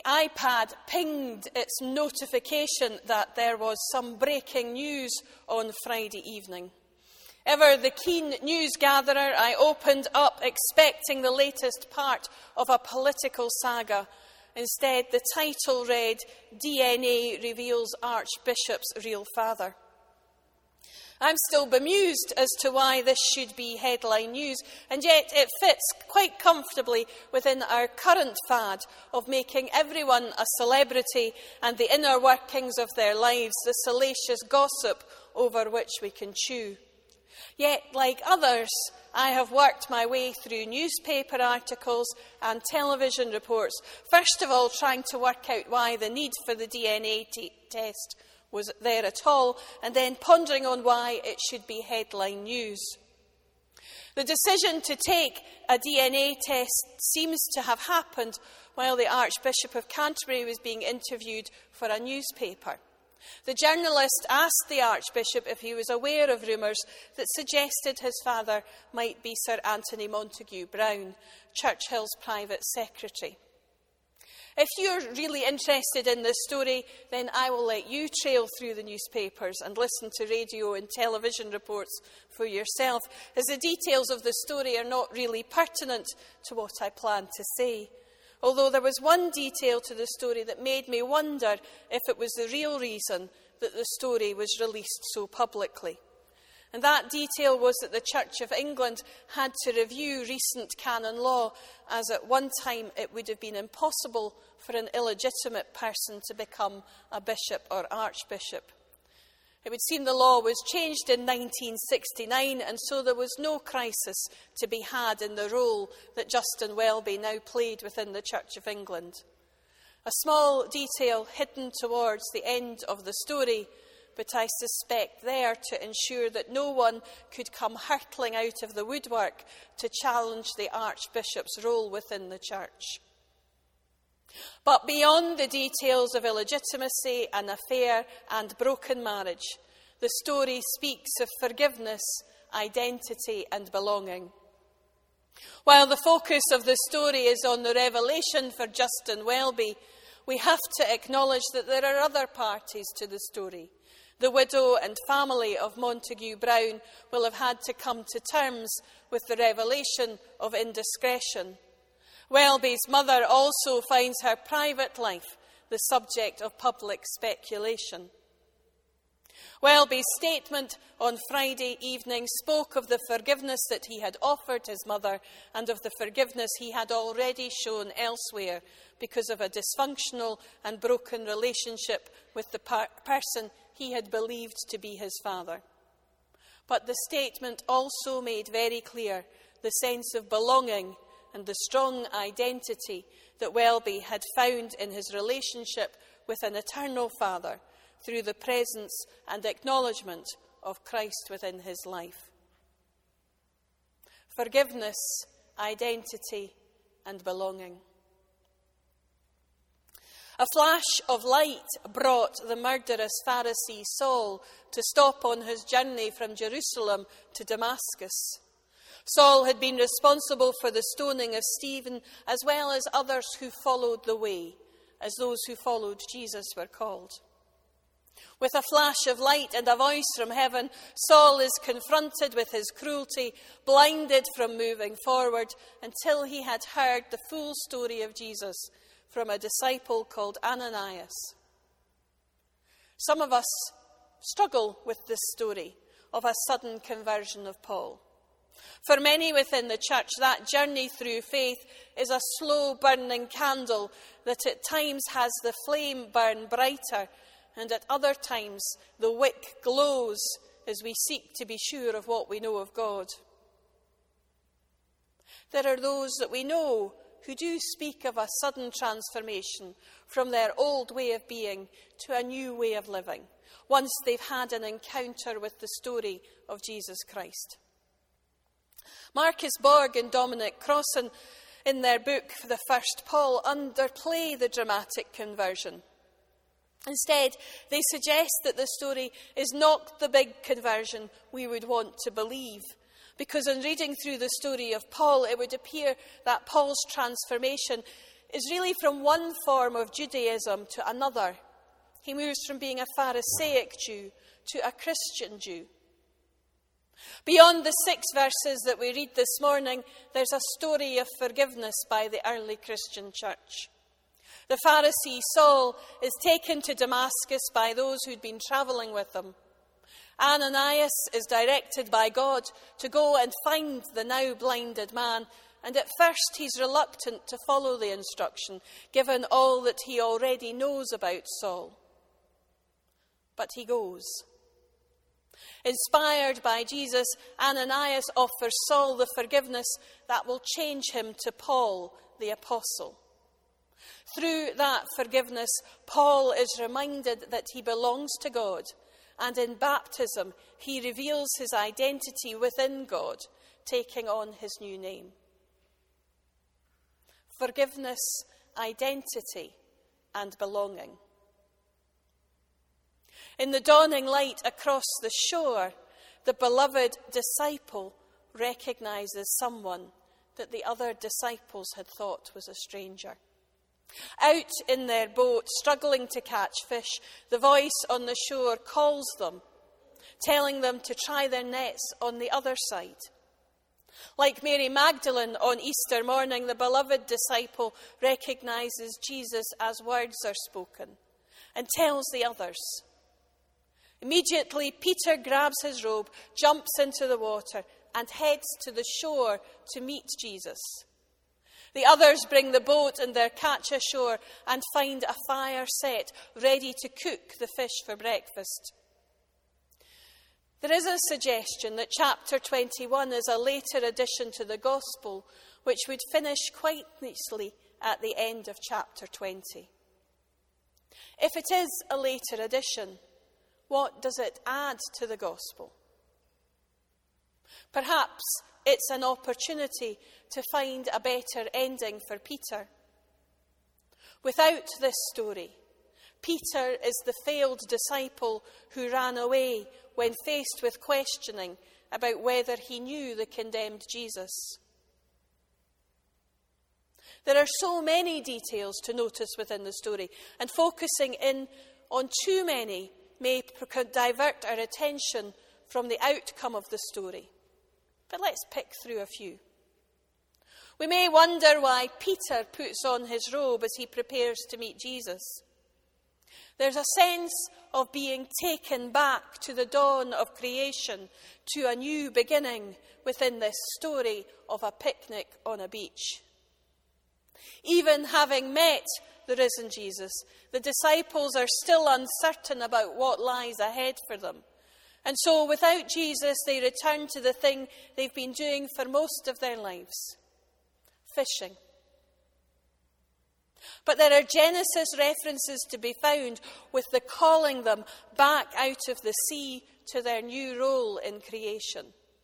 iPad pinged its notification that there was some breaking news on Friday evening. Ever the keen news gatherer, I opened up expecting the latest part of a political saga. Instead, the title read, "DNA Reveals Archbishop's Real Father." I'm still bemused as to why this should be headline news, and yet it fits quite comfortably within our current fad of making everyone a celebrity and the inner workings of their lives the salacious gossip over which we can chew. Yet, like others, I have worked my way through newspaper articles and television reports, first of all trying to work out why the need for the DNA test was there at all, and then pondering on why it should be headline news. The decision to take a DNA test seems to have happened while the Archbishop of Canterbury was being interviewed for a newspaper. The journalist asked the Archbishop if he was aware of rumours that suggested his father might be Sir Anthony Montague Browne, Churchill's private secretary. If you're really interested in this story, then I will let you trail through the newspapers and listen to radio and television reports for yourself, as the details of the story are not really pertinent to what I plan to say. Although there was one detail to the story that made me wonder if it was the real reason that the story was released so publicly. And that detail was that the Church of England had to review recent canon law, as at one time it would have been impossible for an illegitimate person to become a bishop or archbishop. It would seem the law was changed in 1969, and so there was no crisis to be had in the role that Justin Welby now played within the Church of England. A small detail hidden towards the end of the story, but I suspect there to ensure that no one could come hurtling out of the woodwork to challenge the Archbishop's role within the Church. But beyond the details of illegitimacy, an affair and broken marriage, the story speaks of forgiveness, identity and belonging. While the focus of the story is on the revelation for Justin Welby, we have to acknowledge that there are other parties to the story. The widow and family of Montague Browne will have had to come to terms with the revelation of indiscretion. Welby's mother also finds her private life the subject of public speculation. Welby's statement on Friday evening spoke of the forgiveness that he had offered his mother and of the forgiveness he had already shown elsewhere because of a dysfunctional and broken relationship with the person he had believed to be his father. But the statement also made very clear the sense of belonging and the strong identity that Welby had found in his relationship with an eternal Father through the presence and acknowledgement of Christ within his life. Forgiveness, identity, and belonging. A flash of light brought the murderous Pharisee Saul to stop on his journey from Jerusalem to Damascus. Saul had been responsible for the stoning of Stephen, as well as others who followed the way, as those who followed Jesus were called. With a flash of light and a voice from heaven, Saul is confronted with his cruelty, blinded from moving forward, until he had heard the full story of Jesus from a disciple called Ananias. Some of us struggle with this story of a sudden conversion of Paul. For many within the church, that journey through faith is a slow-burning candle that at times has the flame burn brighter, and at other times the wick glows as we seek to be sure of what we know of God. There are those that we know who do speak of a sudden transformation from their old way of being to a new way of living, once they've had an encounter with the story of Jesus Christ. Marcus Borg and Dominic Crossan, in their book, The First Paul, underplay the dramatic conversion. Instead, they suggest that the story is not the big conversion we would want to believe, because in reading through the story of Paul, it would appear that Paul's transformation is really from one form of Judaism to another. He moves from being a Pharisaic Jew to a Christian Jew. Beyond the 6 verses that we read this morning, there's a story of forgiveness by the early Christian church. The Pharisee Saul is taken to Damascus by those who'd been travelling with him. Ananias is directed by God to go and find the now blinded man, and at first he's reluctant to follow the instruction, given all that he already knows about Saul. But he goes. Inspired by Jesus, Ananias offers Saul the forgiveness that will change him to Paul, the apostle. Through that forgiveness, Paul is reminded that he belongs to God, and in baptism, he reveals his identity within God, taking on his new name. Forgiveness, identity, and belonging. In the dawning light across the shore, the beloved disciple recognizes someone that the other disciples had thought was a stranger. Out in their boat, struggling to catch fish, the voice on the shore calls them, telling them to try their nets on the other side. Like Mary Magdalene on Easter morning, the beloved disciple recognizes Jesus as words are spoken and tells the others. Immediately, Peter grabs his robe, jumps into the water, and heads to the shore to meet Jesus. The others bring the boat and their catch ashore and find a fire set, ready to cook the fish for breakfast. There is a suggestion that chapter 21 is a later addition to the Gospel, which would finish quite nicely at the end of chapter 20. If it is a later addition, what does it add to the Gospel? Perhaps it's an opportunity to find a better ending for Peter. Without this story, Peter is the failed disciple who ran away when faced with questioning about whether he knew the condemned Jesus. There are so many details to notice within the story, and focusing in on too many may divert our attention from the outcome of the story. But let's pick through a few. We may wonder why Peter puts on his robe as he prepares to meet Jesus. There's a sense of being taken back to the dawn of creation, to a new beginning within this story of a picnic on a beach. Even having met the risen Jesus, the disciples are still uncertain about what lies ahead for them. And so without Jesus, they return to the thing they've been doing for most of their lives: fishing. But there are Genesis references to be found with the calling them back out of the sea to their new role in creation.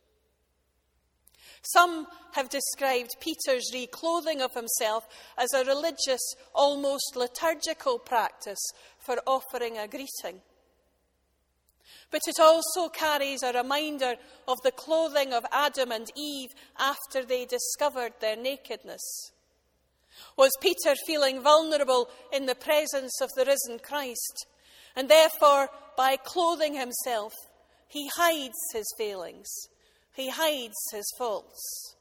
Some have described Peter's reclothing of himself as a religious, almost liturgical practice for offering a greeting. But it also carries a reminder of the clothing of Adam and Eve after they discovered their nakedness. Was Peter feeling vulnerable in the presence of the risen Christ? And therefore, by clothing himself, he hides his failings. He hides his faults.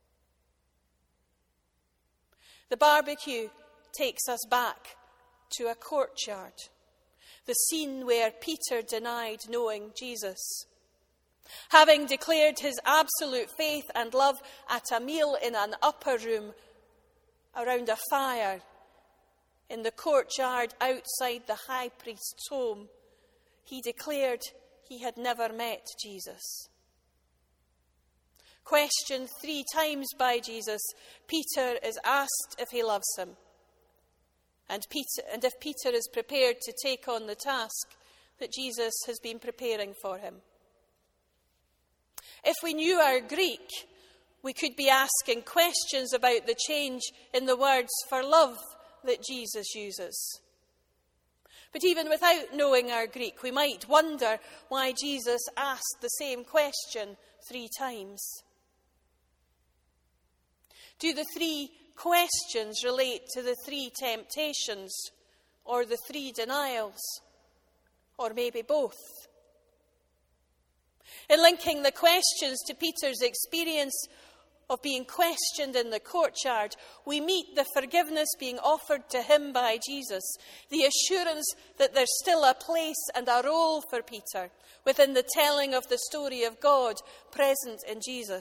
The barbecue takes us back to a courtyard, the scene where Peter denied knowing Jesus. Having declared his absolute faith and love at a meal in an upper room around a fire in the courtyard outside the high priest's home, he declared he had never met Jesus. Questioned 3 times by Jesus, Peter is asked if he loves him. And if Peter is prepared to take on the task that Jesus has been preparing for him. If we knew our Greek, we could be asking questions about the change in the words for love that Jesus uses. But even without knowing our Greek, we might wonder why Jesus asked the same question 3 times. Do the 3 questions relate to the 3 temptations or the 3 denials, or maybe both. In linking the questions to Peter's experience of being questioned in the courtyard, we meet the forgiveness being offered to him by Jesus, the assurance that there's still a place and a role for Peter within the telling of the story of God present in Jesus.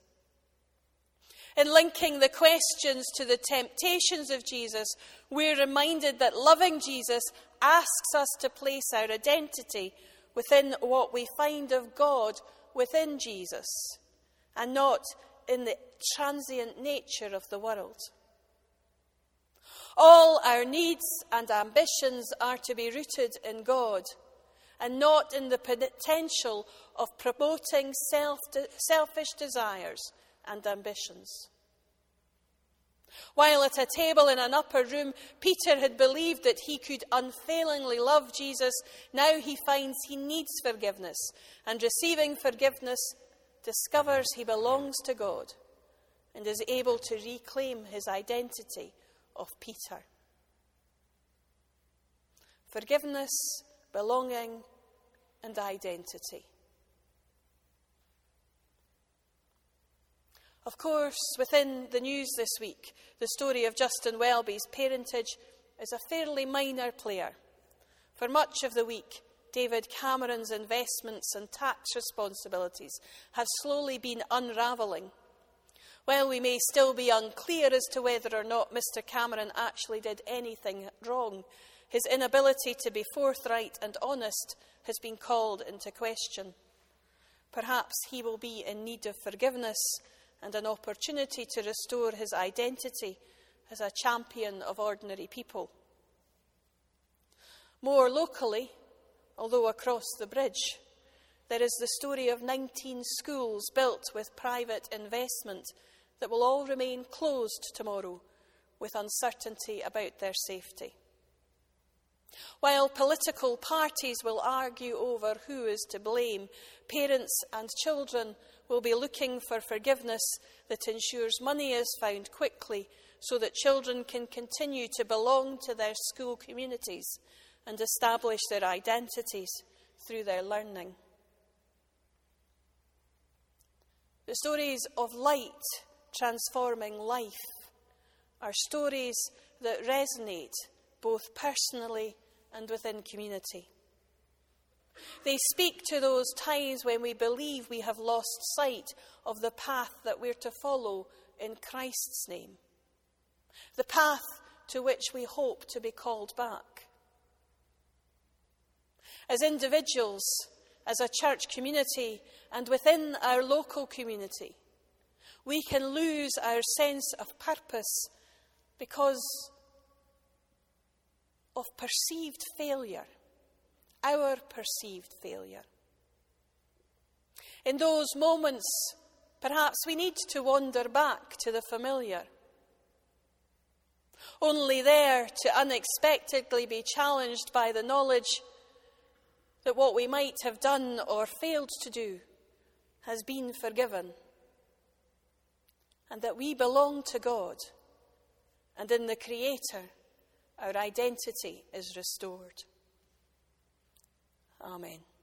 In linking the questions to the temptations of Jesus, we're reminded that loving Jesus asks us to place our identity within what we find of God within Jesus, and not in the transient nature of the world. All our needs and ambitions are to be rooted in God, and not in the potential of promoting selfish desires and ambitions. While at a table in an upper room, Peter had believed that he could unfailingly love Jesus. Now he finds he needs forgiveness, and receiving forgiveness discovers he belongs to God and is able to reclaim his identity of Peter. Forgiveness, belonging, and identity. Of course, within the news this week, the story of Justin Welby's parentage is a fairly minor player. For much of the week, David Cameron's investments and tax responsibilities have slowly been unravelling. While we may still be unclear as to whether or not Mr. Cameron actually did anything wrong, his inability to be forthright and honest has been called into question. Perhaps he will be in need of forgiveness and an opportunity to restore his identity as a champion of ordinary people. More locally, although across the bridge, there is the story of 19 schools built with private investment that will all remain closed tomorrow with uncertainty about their safety. While political parties will argue over who is to blame, parents and children will be looking for forgiveness that ensures money is found quickly so that children can continue to belong to their school communities and establish their identities through their learning. The stories of light transforming life are stories that resonate both personally and within community. They speak to those times when we believe we have lost sight of the path that we're to follow in Christ's name, the path to which we hope to be called back. As individuals, as a church community, and within our local community, we can lose our sense of purpose because of perceived failure, our perceived failure. In those moments, perhaps we need to wander back to the familiar, only there to unexpectedly be challenged by the knowledge that what we might have done or failed to do has been forgiven, and that we belong to God, and in the Creator, our identity is restored. Amen.